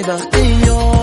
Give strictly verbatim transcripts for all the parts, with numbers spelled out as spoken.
baxtiyor.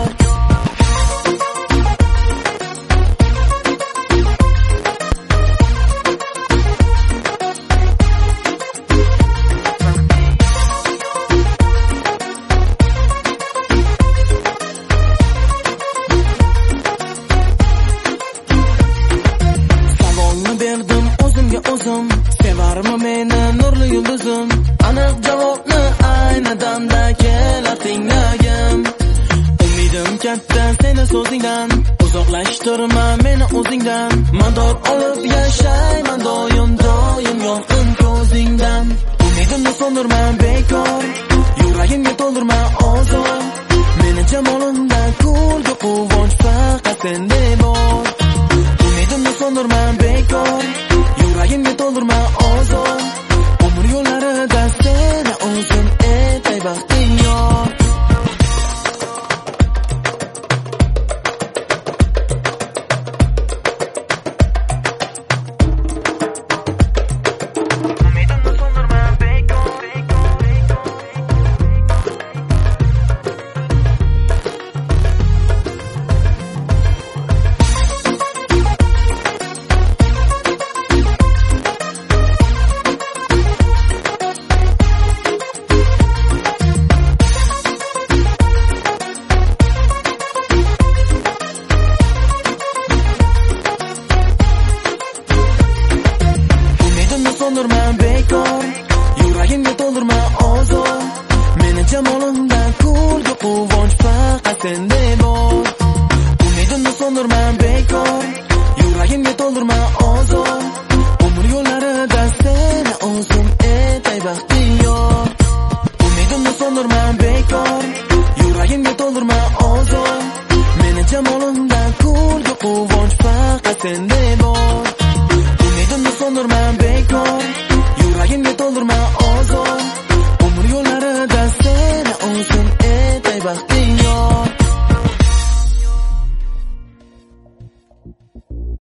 Berdim o'zimga o'zim, sevarmi meni nurli yulduzim? Aniq javobni ayni damda kelar tinglagim. Umidim katta seni so'zingdan, uzoqlashtirma meni o'zingdan. Mador olib yashayman doim doim yonqin ko'zingdan. Umidimni so'ndirma bekor, yuragimga to'ldirma ozor. Meni jamolimda kulgu quvonch faqat senda bor. Umidimni so'ndirma bekor, yuragimga to'ldirma ozor. Umr yo'llarida seni o'zim etay baxtiyor. So'ndirma bekor, yuragimga to'ldirma ozor. Meni jamolimda kulgu quvonch faqat senda bor. Umidimni so'ndirma bekor, yuragimga to'ldirma ozor. Umr yo'llarida seni o'zim etay baxtiyor. Umidimni so'ndirma bekor, yuragimga to'ldirma ozor. Meni jamolimda kulgu quvonch faqat senda